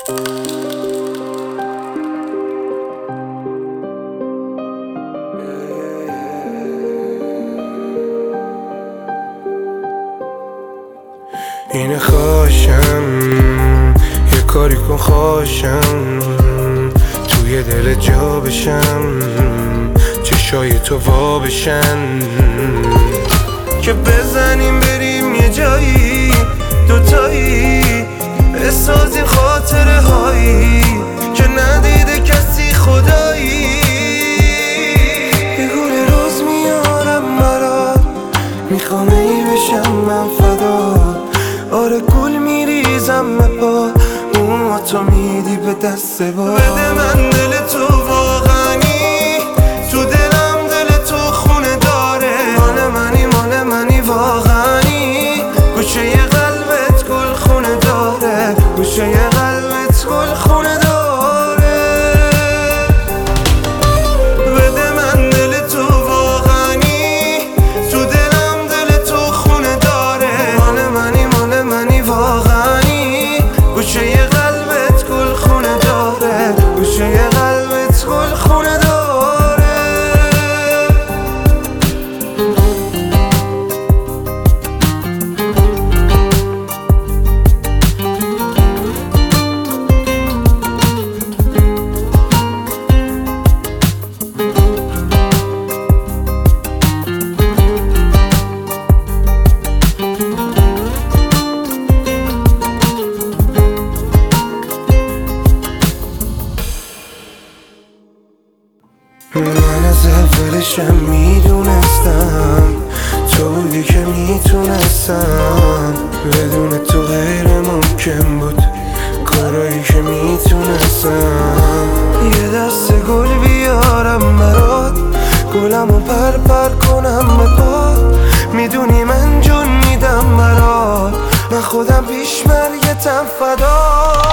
اینه خواشم یه کاری کن خواشم توی دل جا بشم چشای تو وا بشن که بزنیم بریم یه جایی دوتایی بسازیم خاطره هایی که ندیده کسی خدایی یه گل روز میارم برات میخوام ای بشم من فدا آره گل میریزم به پا موها تو میدی به دست با بده من دل تو واقعی تو دلم دل تو خونه داره مال منی واقعی گوشه ی قلبت گل خونه داره گوشه ی قلبت گل خونه داره بده من دل تو واقعی تو دلم دل تو خونه داره مال منی واقعی گوشه ی قلبت گل خونه داره گوشه ی قلبت گل خونه داره من از اولشم میدونستم تو بودی که میتونستم بدون تو غیر ممکن بود کارایی که میتونستم یه دست گل بیارم برات گلمو پر کنم به پات میدونی من جون میدم برات من خودم پیش مرگتم فدا